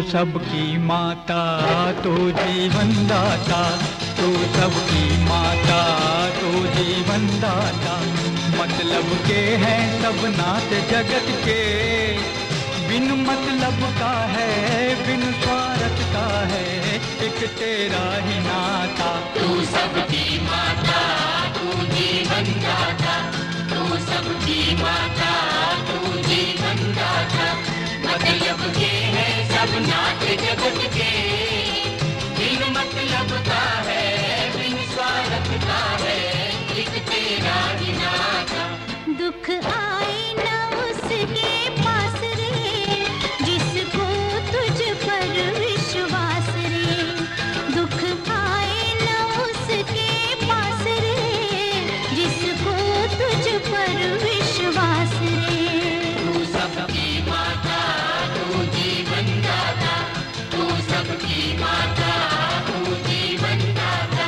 सबकी माता, तू जीवन दाता, तू सबकी माता, तू जीवन दाता। मतलब के हैं सब नाथ जगत के, बिन मतलब का है, बिन स्वार्थ का है, एक तेरा ही नाता। तू सबकी माता, तू जीवन दाता, तू सबकी माता, तू जीवन दाता। मतलब के है सब नाथ जगत के, बिन मतलब का है, बिन स्वार्थ का है, एक तेरा ही नाता। दुख आए न उसके पास रे, जिसको तुझ पर विश्वास रे। दुख आए न उसके पास रे, जिसको तुझ पर विश्वास रे। तू सबकी माता, तू जीवन दाता, तू सबकी माता, तू जीवन दाता।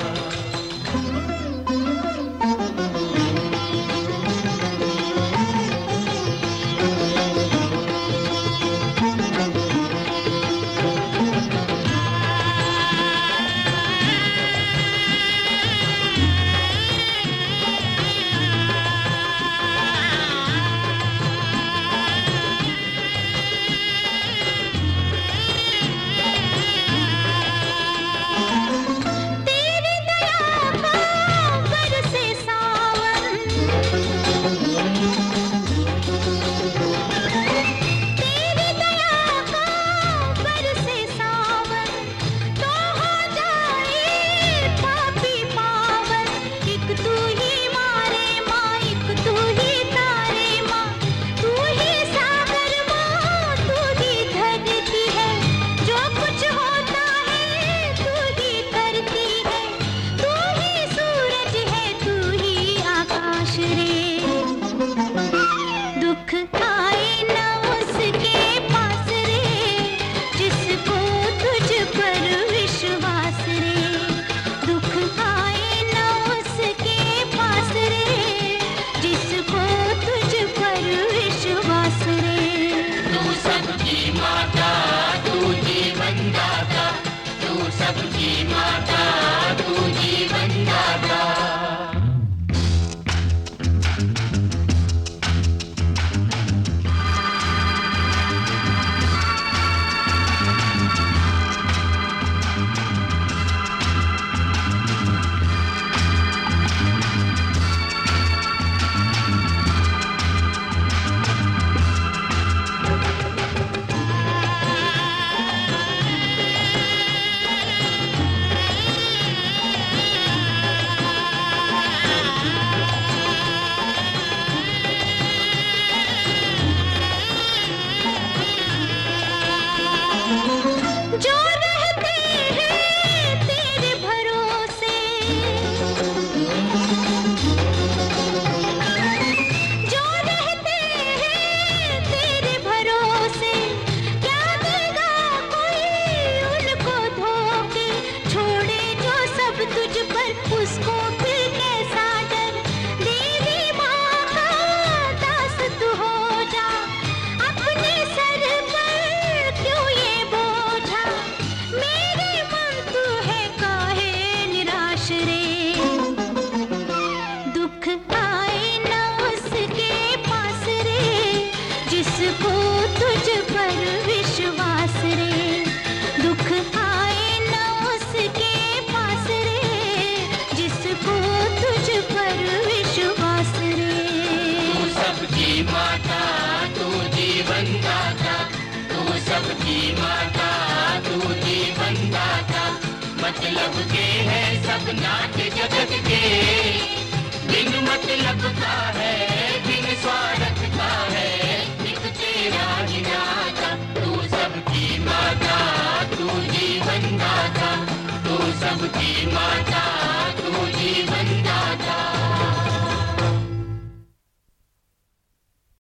सबकी माता, तू जीवन दाता। जो रहते हैं तेरे भरोसे, जो रहते हैं तेरे भरोसे, क्या देगा कोई उनको धोखे। छोड़े जो सब तुझ पर उसको फिर कैसा डर। देवी माँ का दास तू हो जा, अपने सर पर क्यों ये बोझा। मेरे मन तू है काहे निराश रे। दुख आए न उसके पास रे, जिसको तुझ पर विश्वास रे। दुख आए न उसके पास रे, जिसको तुझ पर विश्वास रे। तू सबकी माता, तू जीवन दाता, तू सबकी माता, तू जीवन दाता। मतलब के है सब नाथ जगत के, बिन मतलब का